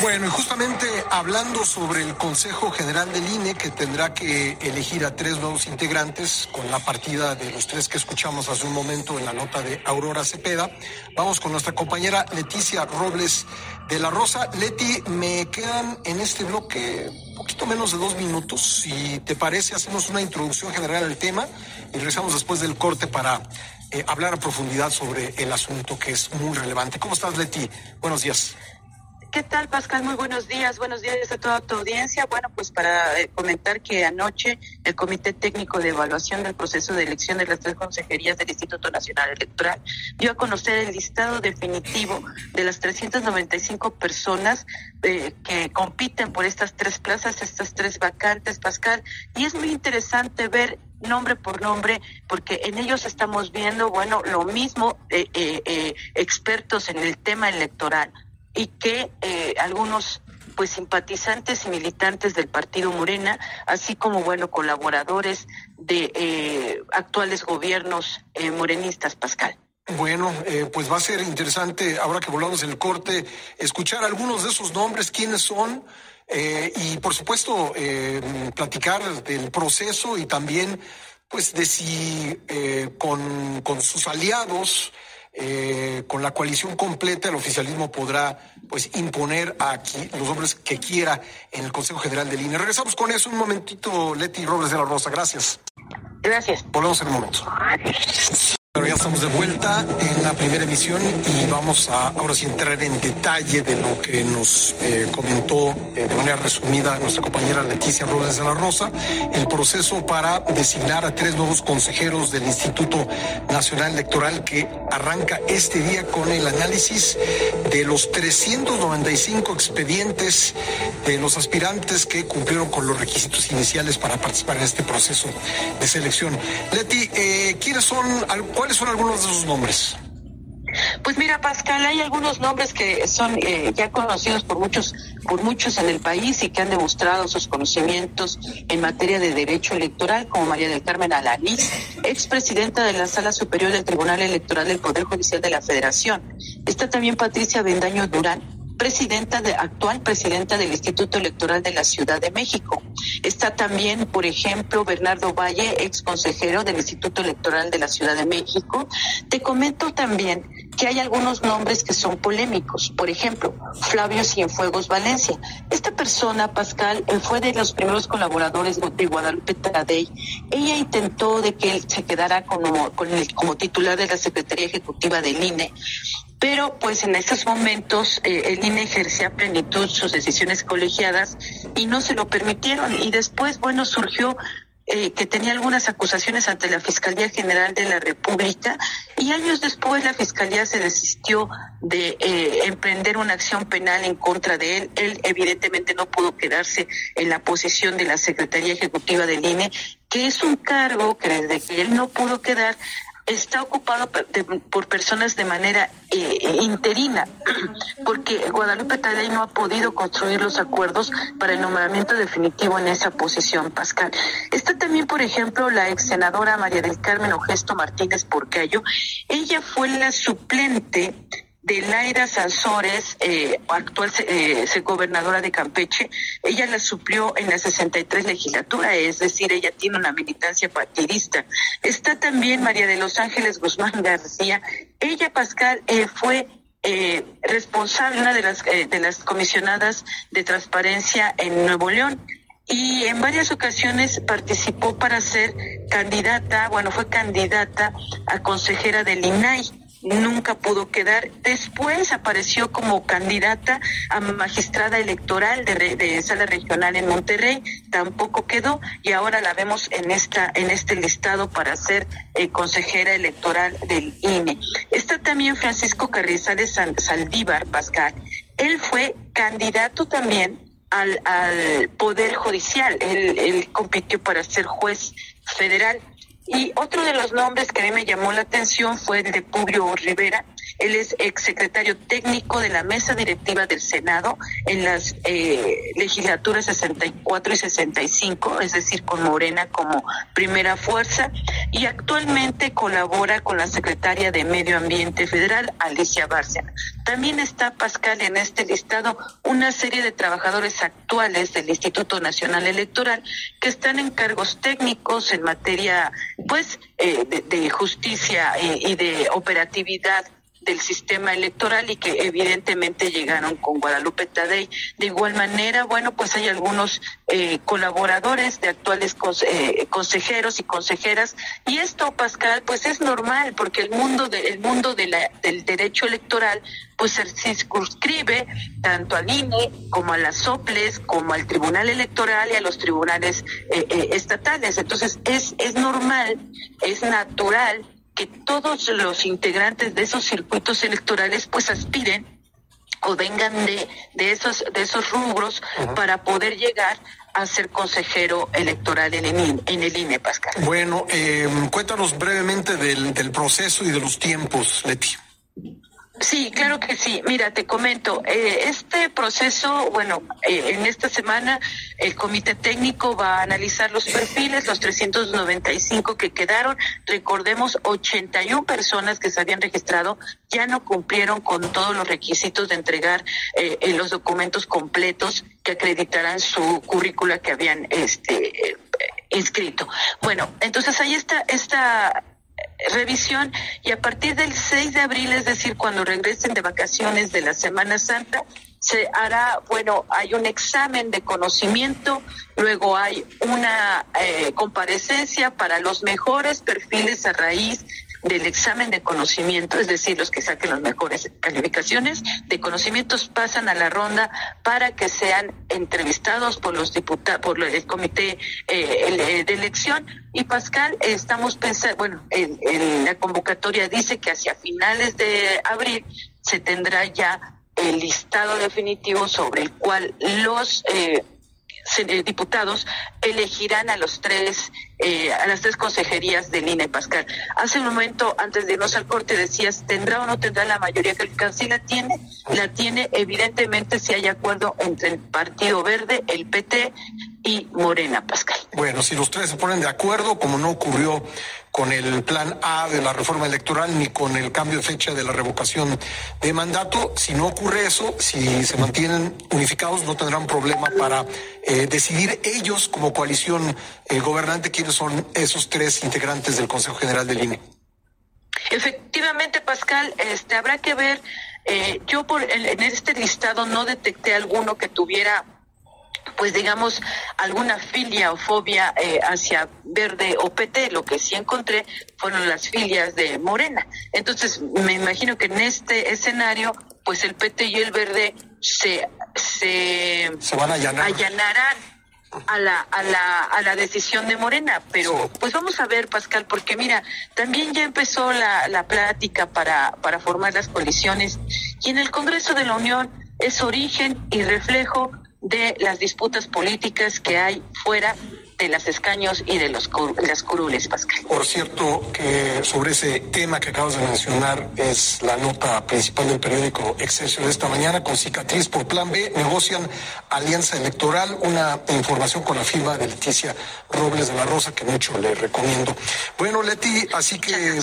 Bueno, y justamente hablando sobre el Consejo General del INE, que tendrá que elegir a 3 nuevos integrantes con la partida de los 3 que escuchamos hace un momento en la nota de Aurora Cepeda, vamos con nuestra compañera Leticia Robles de la Rosa. Leti, me quedan en este bloque un poquito menos de 2 minutos. Si te parece, hacemos una introducción general al tema y regresamos después del corte para hablar a profundidad sobre el asunto, que es muy relevante. ¿Cómo estás, Leti? Buenos días. ¿Qué tal, Pascal? Muy buenos días a toda tu audiencia. Bueno, pues para comentar que anoche el Comité Técnico de Evaluación del Proceso de Elección de las 3 consejerías del Instituto Nacional Electoral dio a conocer el listado definitivo de las 395 personas que compiten por estas 3 plazas, estas 3 vacantes, Pascal, y es muy interesante ver nombre por nombre, porque en ellos estamos viendo, bueno, lo mismo expertos en el tema electoral, y que algunos pues simpatizantes y militantes del partido Morena, así como bueno colaboradores de actuales gobiernos morenistas, Pascal. Bueno, pues va a ser interesante, ahora que volvamos el corte, escuchar algunos de esos nombres, quiénes son, y por supuesto platicar del proceso y también pues de si con sus aliados, con la coalición completa, el oficialismo podrá pues imponer aquí los hombres que quiera en el Consejo General del INE. Regresamos con eso un momentito, Leti Robles de la Rosa. Gracias. Gracias. Volvemos en un momento. Pero ya estamos de vuelta en la primera emisión y vamos a ahora sí entrar en detalle de lo que nos comentó de manera resumida nuestra compañera Leticia Robles de la Rosa, el proceso para designar a 3 nuevos consejeros del Instituto Nacional Electoral, que arranca este día con el análisis de los 395 expedientes de los aspirantes que cumplieron con los requisitos iniciales para participar en este proceso de selección. Leti, ¿cuáles son algunos de esos nombres? Pues mira, Pascal, hay algunos nombres que son ya conocidos por muchos en el país y que han demostrado sus conocimientos en materia de derecho electoral, como María del Carmen Alanís, expresidenta de la Sala Superior del Tribunal Electoral del Poder Judicial de la Federación. Está también Patricia Bendaño Durán, actual presidenta del Instituto Electoral de la Ciudad de México. Está también, por ejemplo, Bernardo Valle, ex consejero del Instituto Electoral de la Ciudad de México. Te comento también que hay algunos nombres que son polémicos. Por ejemplo, Flavio Cienfuegos Valencia. Esta persona, Pascal, fue de los primeros colaboradores de Guadalupe Taddei. Ella intentó de que él se quedara como titular de la Secretaría Ejecutiva del INE. Pero pues en estos momentos el INE ejercía a plenitud sus decisiones colegiadas y no se lo permitieron. Y después, bueno, surgió que tenía algunas acusaciones ante la Fiscalía General de la República, y años después la Fiscalía se desistió de emprender una acción penal en contra de él. Él evidentemente no pudo quedarse en la posición de la Secretaría Ejecutiva del INE, que es un cargo que desde que él no pudo quedar está ocupado por personas de manera interina, porque Guadalupe Taddei no ha podido construir los acuerdos para el nombramiento definitivo en esa posición, Pascal. Está también, por ejemplo, la ex senadora María del Carmen Ogesto Martínez Porcayo. Ella fue la suplente de Laida Sansores, actual gobernadora de Campeche. Ella la suplió en la 63 legislatura, es decir, ella tiene una militancia partidista. Está también María de los Ángeles Guzmán García. Ella, Pascal, fue responsable, una de las comisionadas de transparencia en Nuevo León, y en varias ocasiones participó para ser fue candidata a consejera del INAI. Nunca pudo quedar. Después apareció como candidata a magistrada electoral de sala regional en Monterrey, tampoco quedó, y ahora la vemos en este listado para ser consejera electoral del INE. Está también Francisco Carrizales Saldívar, Pascal. Él fue candidato también al Poder Judicial. Él compitió para ser juez federal. Y otro de los nombres que a mí me llamó la atención fue el de Publio Rivera. Él es exsecretario técnico de la mesa directiva del Senado en las legislaturas 64 y 65, es decir, con Morena como primera fuerza, y actualmente colabora con la secretaria de Medio Ambiente Federal, Alicia Bárcena. También está, Pascal, en este listado una serie de trabajadores actuales del Instituto Nacional Electoral que están en cargos técnicos en materia, pues, de justicia y de operatividad del sistema electoral, y que evidentemente llegaron con Guadalupe Tadei. De igual manera, bueno, pues hay algunos colaboradores de actuales consejeros y consejeras, y esto, Pascal, pues es normal, porque el mundo del derecho electoral pues se circunscribe tanto al INE como a las SOPLES, como al Tribunal Electoral y a los tribunales estatales. Entonces es normal, es natural que todos los integrantes de esos circuitos electorales pues aspiren o vengan de esos rubros para poder llegar a ser consejero electoral en el INE, Pascal. Bueno, cuéntanos brevemente del proceso y de los tiempos, Leti. Sí, claro que sí. Mira, te comento, este proceso, bueno, en esta semana el comité técnico va a analizar los perfiles, los 395 que quedaron. Recordemos, 81 personas que se habían registrado ya no cumplieron con todos los requisitos de entregar los documentos completos que acreditarán su currícula que habían inscrito. Bueno, entonces ahí está esta revisión, y a partir del 6 de abril, es decir, cuando regresen de vacaciones de la Semana Santa, se hará, bueno, hay un examen de conocimiento, luego hay una comparecencia para los mejores perfiles a raíz del examen de conocimiento, es decir, los que saquen las mejores calificaciones de conocimientos pasan a la ronda para que sean entrevistados por los diputados, por el comité de elección. Y Pascal, estamos pensando, bueno, la convocatoria dice que hacia finales de abril se tendrá ya el listado definitivo sobre el cual los diputados elegirán a las tres consejerías del INE, Pascal. Hace un momento, antes de irnos al corte, decías, ¿tendrá o no tendrá la mayoría calificada? Sí la tiene, evidentemente, si hay acuerdo entre el Partido Verde, el PT y Morena, Pascal. Bueno, si los tres se ponen de acuerdo, como no ocurrió con el plan A de la reforma electoral ni con el cambio de fecha de la revocación de mandato, si no ocurre eso, si se mantienen unificados, no tendrán problema para decidir ellos como coalición gobernante quiénes son esos tres integrantes del Consejo General del INE. Efectivamente, Pascal, habrá que ver, yo en este listado no detecté alguno que tuviera, pues digamos, alguna filia o fobia hacia Verde o PT. Lo que sí encontré fueron las filias de Morena. Entonces, me imagino que en este escenario, pues el PT y el Verde se van a allanarán a la decisión de Morena, pero pues vamos a ver, Pascal, porque mira, también ya empezó la plática para formar las coaliciones, y en el Congreso de la Unión es origen y reflejo de las disputas políticas que hay fuera de los escaños y de las curules, Pascal. Por cierto, que sobre ese tema que acabas de mencionar es la nota principal del periódico Excelsior de esta mañana. Con cicatriz por plan B, negocian alianza electoral, una información con la firma de Leticia Robles de la Rosa, que mucho le recomiendo. Bueno, Leti, así que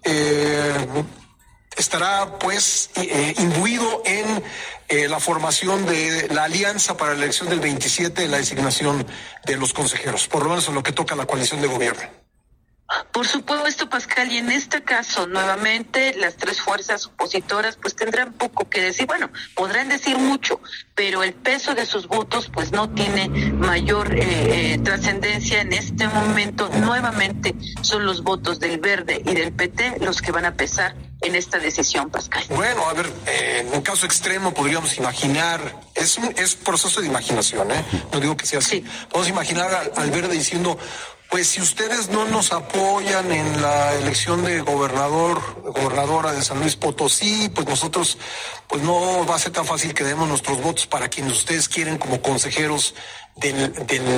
estará pues imbuido en la formación de la alianza para la elección del 27, la designación de los consejeros, por lo menos en lo que toca a la coalición de gobierno. Por supuesto, Pascal, y en este caso, nuevamente, las tres fuerzas opositoras pues tendrán poco que decir. Bueno, podrán decir mucho, pero el peso de sus votos pues no tiene mayor trascendencia en este momento. Nuevamente son los votos del Verde y del PT los que van a pesar en esta decisión, Pascal. Bueno, a ver, en un caso extremo podríamos imaginar, es proceso de imaginación, no digo que sea así, sí. Podemos imaginar al Verde diciendo, pues si ustedes no nos apoyan en la elección de gobernadora de San Luis Potosí, pues nosotros, pues no va a ser tan fácil que demos nuestros votos para quienes ustedes quieren como consejeros del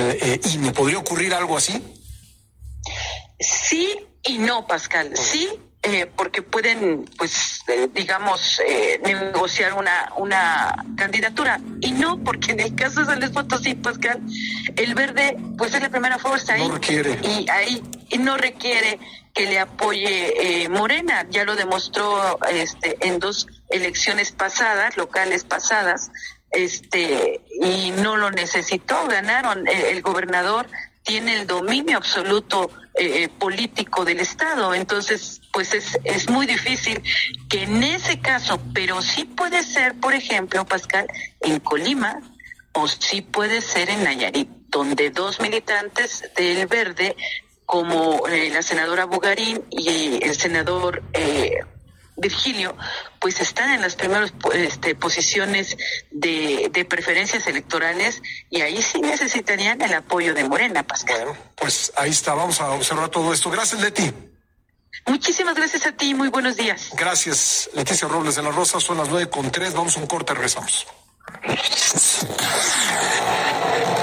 INE. ¿Podría ocurrir algo así? Sí y no, Pascal. Sí, porque pueden, pues, negociar una candidatura. Y no, porque en el caso de San Luis Potosí, Pascal, el Verde, pues, es la primera fuerza ahí. No requiere. Y no requiere que le apoye Morena. Ya lo demostró en 2 elecciones pasadas, locales pasadas, y no lo necesitó. Ganaron. El gobernador tiene el dominio absoluto político del Estado. Entonces, pues es muy difícil que en ese caso, pero sí puede ser, por ejemplo, Pascal, en Colima, o sí puede ser en Nayarit, donde 2 militantes del Verde, como la senadora Bugarín y el senador Virgilio, pues están en las primeras posiciones de preferencias electorales, y ahí sí necesitarían el apoyo de Morena, Pascal. Bueno, pues ahí está, vamos a observar todo esto. Gracias, Leti. Muchísimas gracias a ti, muy buenos días. Gracias, Leticia Robles de la Rosa. Son las 9:03, vamos a un corte, regresamos.